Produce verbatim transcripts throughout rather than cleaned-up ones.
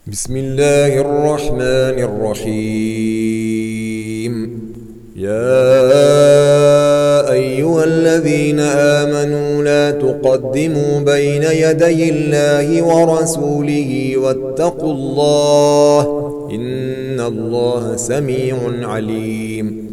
بسم الله الرحمن الرحيم. يا أيها الذين آمنوا لا تقدموا بين يدي الله ورسوله واتقوا الله إن الله سميع عليم.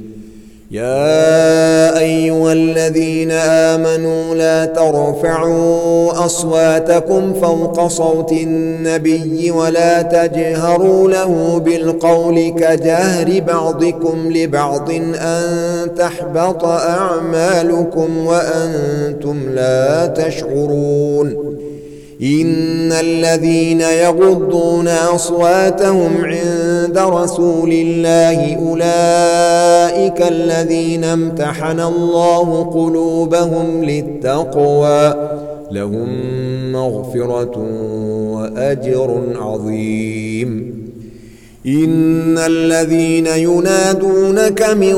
يا أيها الذين آمنوا لا ترفعوا أصواتكم فوق صوت النبي ولا تجهروا له بالقول كجهر بعضكم لبعض أن تحبط أعمالكم وأنتم لا تشعرون. إن الذين يغضون أصواتهم عند رسول الله أولئك الذين امتحن الله قلوبهم للتقوى لهم مغفرة وأجر عظيم. إن الذين ينادونك من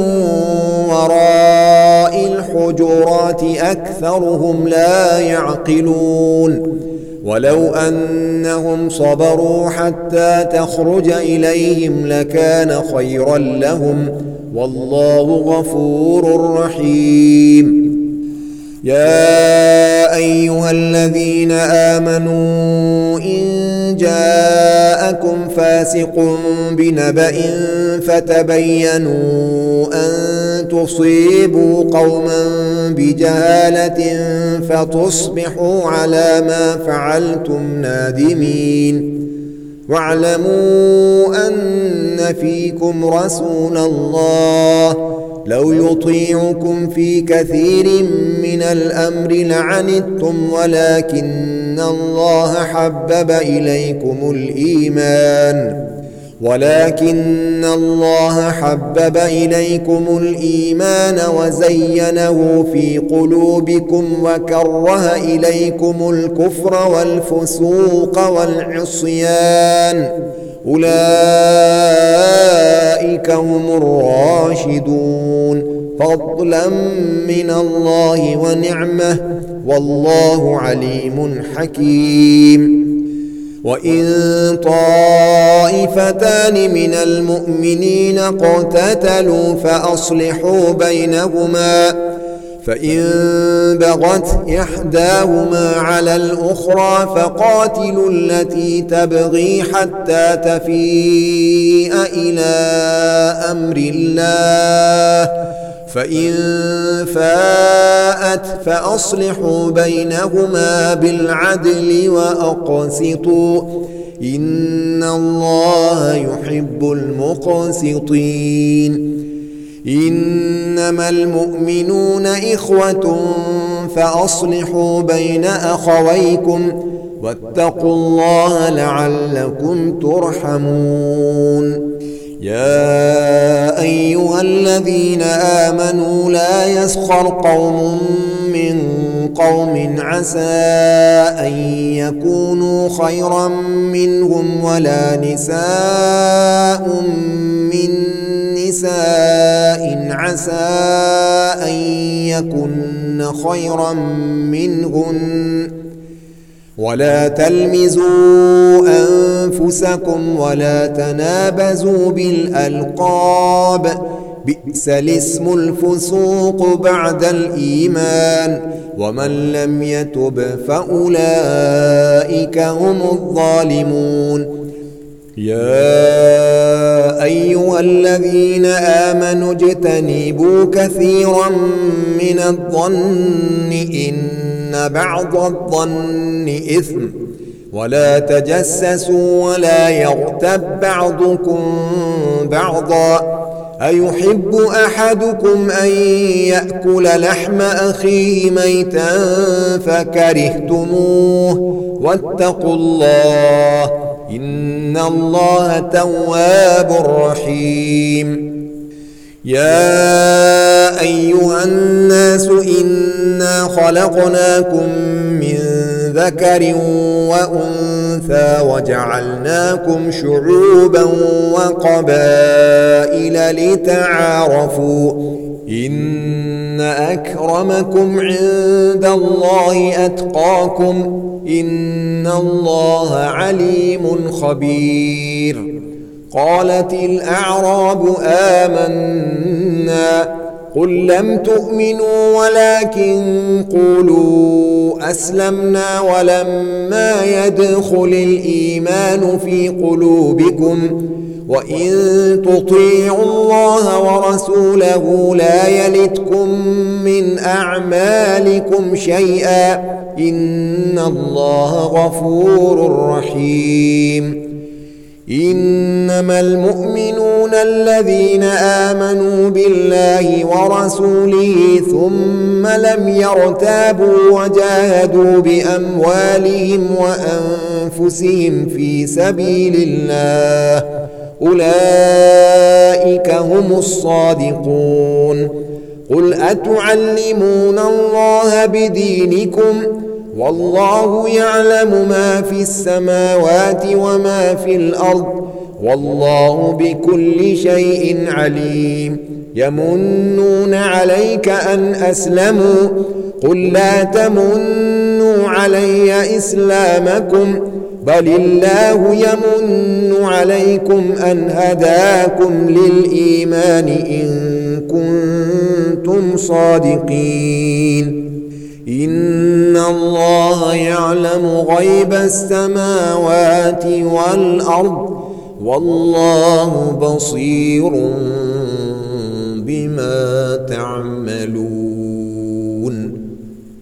وراء الحجرات أكثرهم لا يعقلون. ولو أنهم صبروا حتى تخرج إليهم لكان خيرا لهم والله غفور رحيم. يا أيها الذين آمنوا إن جاءكم فاسق بنبأ فتبينوا أن تصيبوا قوما بجهالة فتصبحوا على ما فعلتم نادمين. واعلموا أن فيكم رسول الله لو يطيعكم في كثير من الأمر لعنتم ولكن الله حبب إليكم الإيمان ولكن الله حبب إليكم الإيمان وزينه في قلوبكم وكره إليكم الكفر والفسوق والعصيان أولئك هم الراشدون فضلا من الله ونعمه والله عليم حكيم. وإن طائفتان من المؤمنين اقتتلوا فأصلحوا بينهما فإن بغت إحداهما على الأخرى فقاتلوا التي تبغي حتى تفيء إلى أمر الله فإن فاءت فأصلحوا بينهما بالعدل وأقسطوا إن الله يحب المقسطين. إنما المؤمنون إخوة فأصلحوا بين أخويكم واتقوا الله لعلكم ترحمون. يا أيها الذين آمنوا لا يسخر قوم من قوم عسى أن يكونوا خيرا منهم ولا نساء من نساء عسى أن يكن خيرا منهن ولا تلمزوا أنفسكم ولا تنابزوا بالألقاب بئس الاسم الفسوق بعد الإيمان ومن لم يتب فأولئك هم الظالمون. يا أيها الذين آمنوا اجتنبوا كثيرا من الظن إن بعض الظن إثم ولا تجسسوا ولا يغتب بعضكم بعضا أيحب أحدكم أن يأكل لحم أخيه ميتا فكرهتموه واتقوا الله إن الله تواب رحيم. يا أيها الناس إنا خلقناكم من ذكر وأنثى وجعلناكم شعوبا وقبائل لتعارفوا إن أكرمكم عند الله أتقاكم إن الله عليم خبير. قالت الأعراب آمنا قل لم تؤمنوا ولكن قولوا أسلمنا ولما يدخل الإيمان في قلوبكم وإن تطيعوا الله ورسوله لا يلتكم من أعمالكم شيئا إن الله غفور رحيم. إنما المؤمنون الذين آمنوا بالله ورسوله ثم لم يرتابوا وجاهدوا بأموالهم وأنفسهم في سبيل الله أولئك هم الصادقون. قل أتعلمون الله بدينكم والله يعلم ما في السماوات وما في الأرض والله بكل شيء عليم. يمنون عليك أن أسلموا قل لا تمنوا علي إسلامكم بل الله يمن عليكم أن هداكم للإيمان إن كنتم صادقين. إن الله يعلم غيب السماوات والأرض والله بصير بما تعملون.